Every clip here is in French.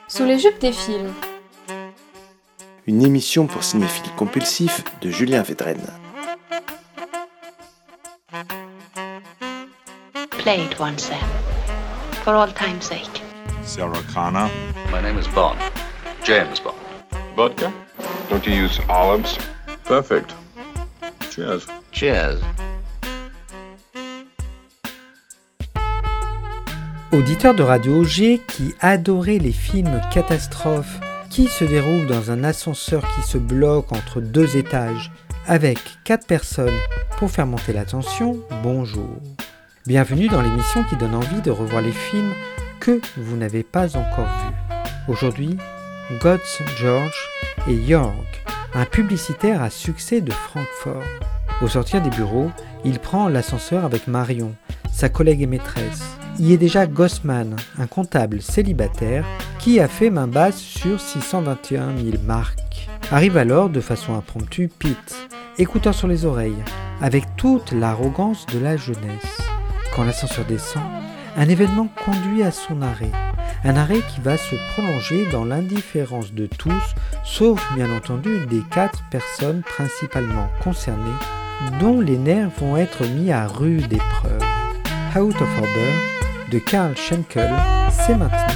Sous les jupes des films. Une émission pour cinéphiles compulsifs de Julien Védrenne. Play it once then, for all time's sake. Sarah Connor. My name is Bond. James Bond. Vodka? Don't you use olives? Perfect. Cheers. Cheers. Auditeur de Radio G qui adorait les films catastrophes qui se déroulent dans un ascenseur qui se bloque entre deux étages avec 4 personnes pour faire monter la tension, bonjour. Bienvenue dans l'émission qui donne envie de revoir les films que vous n'avez pas encore vus. Aujourd'hui, God's George et York, un publicitaire à succès de Francfort. Au sortir des bureaux, il prend l'ascenseur avec Marion, sa collègue et maîtresse. Y est déjà Gossman, un comptable célibataire qui a fait main basse sur 621 000 marks. Arrive alors de façon impromptue Pete, écouteur sur les oreilles, avec toute l'arrogance de la jeunesse. Quand l'ascenseur descend, un événement conduit à son arrêt. Un arrêt qui va se prolonger dans l'indifférence de tous, sauf bien entendu des 4 personnes principalement concernées, dont les nerfs vont être mis à rude épreuve. Out of Order de Karl Schenkel, c'est maintenant.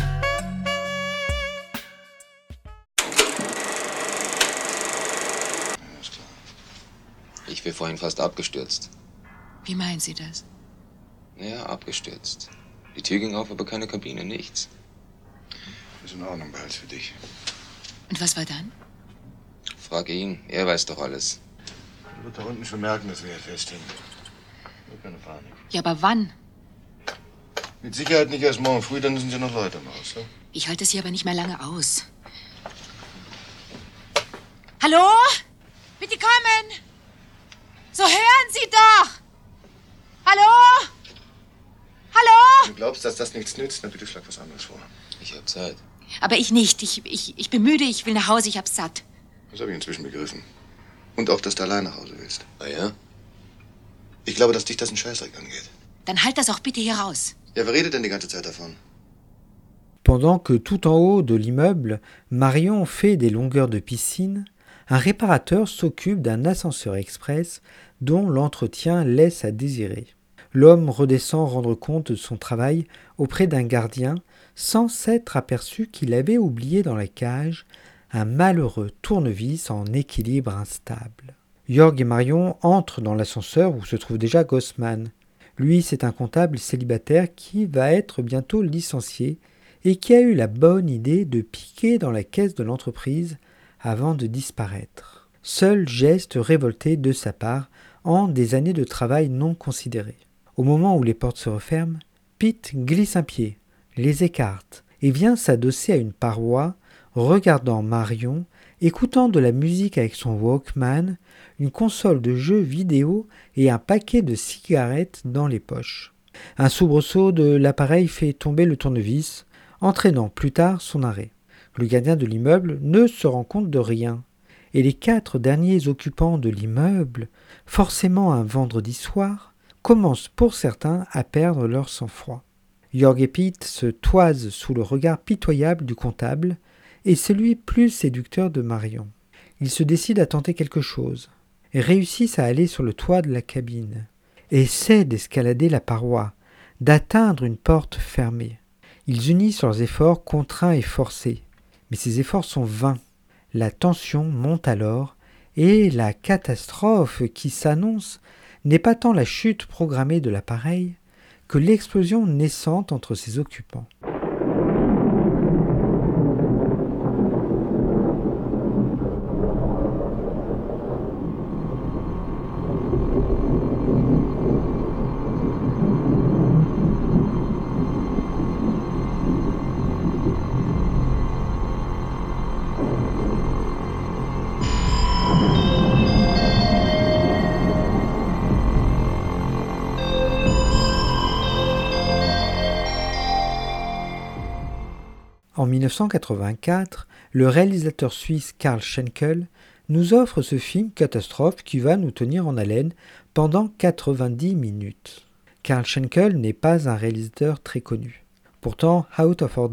Ich bin vorhin fast abgestürzt. Wie meinen Sie das? Naja, abgestürzt. Die Tür ging auf, aber keine Kabine, nichts. Ist in Ordnung, behalt's für dich. Und was war dann? Frage ihn, er weiß doch alles. Er wird da unten schon merken, dass wir hier festhängen. Nur keine Panik. Ja, aber wann? Mit Sicherheit nicht erst morgen früh, dann sind ja noch Leute im Haus, ne? Ich halte es hier aber nicht mehr lange aus. Hallo? Bitte kommen! So hören Sie doch! Hallo? Hallo? Wenn du glaubst, dass das nichts nützt, dann bitte schlag was anderes vor. Ich hab Zeit. Aber ich nicht. Ich bin müde, ich will nach Hause, ich hab's satt. Das habe ich inzwischen begriffen. Und auch, dass du allein nach Hause willst. Ah ja? Ich glaube, dass dich das einen Scheißdreck angeht. Dann halt das auch bitte hier raus. Ja, wer redet denn die ganze Zeit davon? Pendant que tout en haut de l'immeuble, Marion fait des longueurs de piscine, un réparateur s'occupe d'un ascenseur express dont l'entretien laisse à désirer. L'homme redescend rendre compte de son travail auprès d'un gardien sans s'être aperçu qu'il avait oublié dans la cage un malheureux tournevis en équilibre instable. Jorg et Marion entrent dans l'ascenseur où se trouve déjà Gossman. Lui, c'est un comptable célibataire qui va être bientôt licencié et qui a eu la bonne idée de piquer dans la caisse de l'entreprise avant de disparaître. Seul geste révolté de sa part en des années de travail non considérées. Au moment où les portes se referment, Pete glisse un pied, les écarte et vient s'adosser à une paroi, regardant Marion, écoutant de la musique avec son Walkman, une console de jeux vidéo et un paquet de cigarettes dans les poches. Un soubresaut de l'appareil fait tomber le tournevis, entraînant plus tard son arrêt. Le gardien de l'immeuble ne se rend compte de rien, et les 4 derniers occupants de l'immeuble, forcément un vendredi soir, commencent pour certains à perdre leur sang-froid. Jorg et Pete se toisent sous le regard pitoyable du comptable et celui plus séducteur de Marion. Ils se décident à tenter quelque chose et réussissent à aller sur le toit de la cabine, essaient d'escalader la paroi, d'atteindre une porte fermée. Ils unissent leurs efforts contraints et forcés, mais ces efforts sont vains. La tension monte alors et la catastrophe qui s'annonce n'est pas tant la chute programmée de l'appareil que l'explosion naissante entre ses occupants. En 1984, le réalisateur suisse Karl Schenkel nous offre ce film catastrophe qui va nous tenir en haleine pendant 90 minutes. Karl Schenkel n'est pas un réalisateur très connu. Pourtant, Out of Order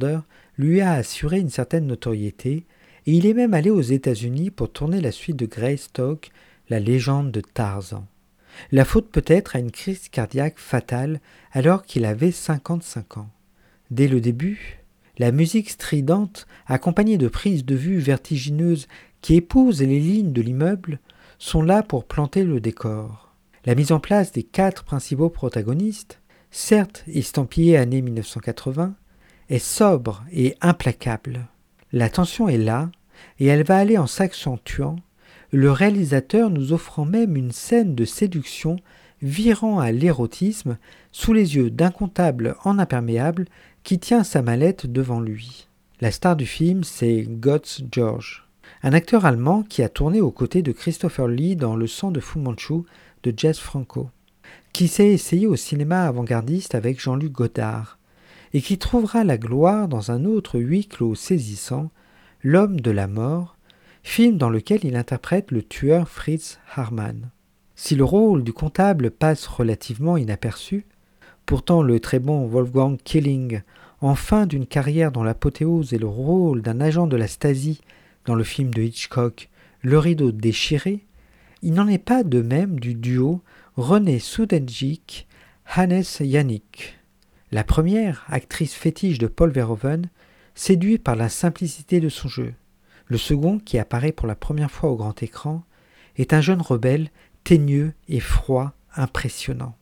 lui a assuré une certaine notoriété et il est même allé aux États-Unis pour tourner la suite de Greystock, la légende de Tarzan. La faute peut-être à une crise cardiaque fatale alors qu'il avait 55 ans. Dès le début, la musique stridente, accompagnée de prises de vue vertigineuses qui épousent les lignes de l'immeuble, sont là pour planter le décor. La mise en place des 4 principaux protagonistes, certes estampillée année 1980, est sobre et implacable. La tension est là, et elle va aller en s'accentuant, le réalisateur nous offrant même une scène de séduction virant à l'érotisme sous les yeux d'un comptable en imperméable qui tient sa mallette devant lui. La star du film, c'est Götz George, un acteur allemand qui a tourné aux côtés de Christopher Lee dans Le sang de Fu Manchu de Jess Franco, qui s'est essayé au cinéma avant-gardiste avec Jean-Luc Godard, et qui trouvera la gloire dans un autre huis clos saisissant, L'homme de la mort, film dans lequel il interprète le tueur Fritz Haarmann. Si le rôle du comptable passe relativement inaperçu, pourtant le très bon Wolfgang Killing, en fin d'une carrière dont l'apothéose est le rôle d'un agent de la Stasi dans le film de Hitchcock, Le rideau déchiré, il n'en est pas de même du duo René Sudenjik-Hannes Yannick. La première, actrice fétiche de Paul Verhoeven, séduit par la simplicité de son jeu. Le second, qui apparaît pour la première fois au grand écran, est un jeune rebelle teigneux et froid, impressionnant.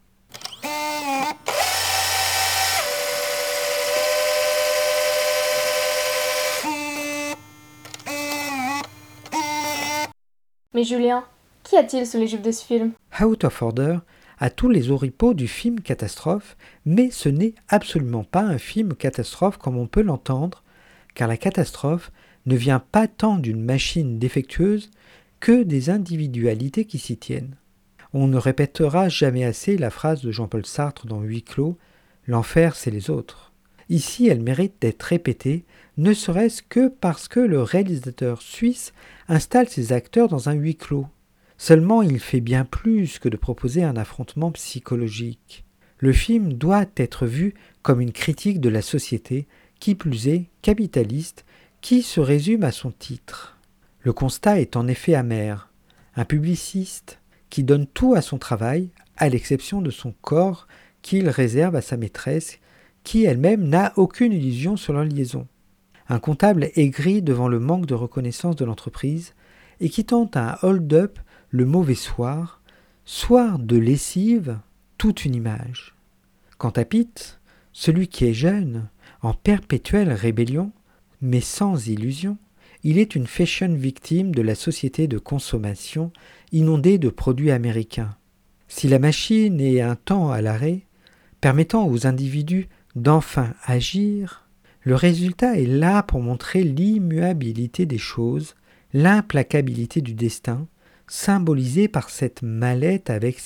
Mais Julien, qu'y a-t-il sous les jupes de ce film ? Out of Order a tous les oripeaux du film catastrophe, mais ce n'est absolument pas un film catastrophe comme on peut l'entendre, car la catastrophe ne vient pas tant d'une machine défectueuse que des individualités qui s'y tiennent. On ne répétera jamais assez la phrase de Jean-Paul Sartre dans Huis clos « L'enfer, c'est les autres ». Ici, elle mérite d'être répétée, ne serait-ce que parce que le réalisateur suisse installe ses acteurs dans un huis clos. Seulement, il fait bien plus que de proposer un affrontement psychologique. Le film doit être vu comme une critique de la société, qui plus est capitaliste, qui se résume à son titre. Le constat est en effet amer. Un publiciste qui donne tout à son travail, à l'exception de son corps qu'il réserve à sa maîtresse, qui elle-même n'a aucune illusion sur leur liaison. Un comptable aigri devant le manque de reconnaissance de l'entreprise et qui tente un hold-up le mauvais soir, soir de lessive, toute une image. Quant à Pete, celui qui est jeune, en perpétuelle rébellion, mais sans illusion, il est une fashion victime de la société de consommation inondée de produits américains. Si la machine est un temps à l'arrêt, permettant aux individus d'enfin agir, le résultat est là pour montrer l'immuabilité des choses, l'implacabilité du destin, symbolisée par cette mallette avec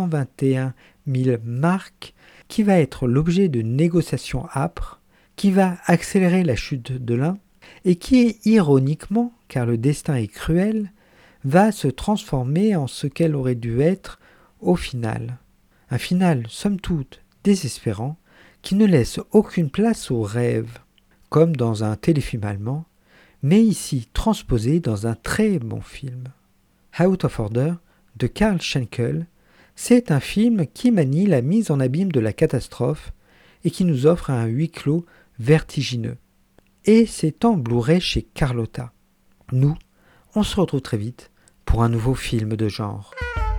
621 000 marques qui va être l'objet de négociations âpres, qui va accélérer la chute de l'un et qui, ironiquement, car le destin est cruel, va se transformer en ce qu'elle aurait dû être au final. Un final, somme toute, désespérant, qui ne laisse aucune place au rêve, comme dans un téléfilm allemand, mais ici transposé dans un très bon film. Out of Order, de Karl Schenkel, c'est un film qui manie la mise en abîme de la catastrophe et qui nous offre un huis clos vertigineux. Et c'est en Blu-ray chez Carlotta. Nous, on se retrouve très vite pour un nouveau film de genre.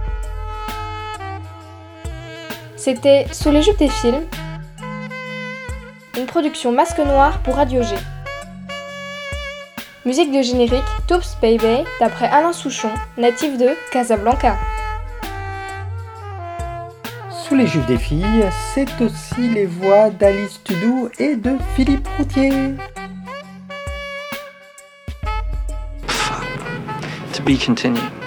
C'était Sous les jupes des films, une production Masque Noir pour Radio G. Musique de générique Toops Baby d'après Alain Souchon, natif de Casablanca. Sous les jupes des filles, c'est aussi les voix d'Alice Tudou et de Philippe Routier. To be continued.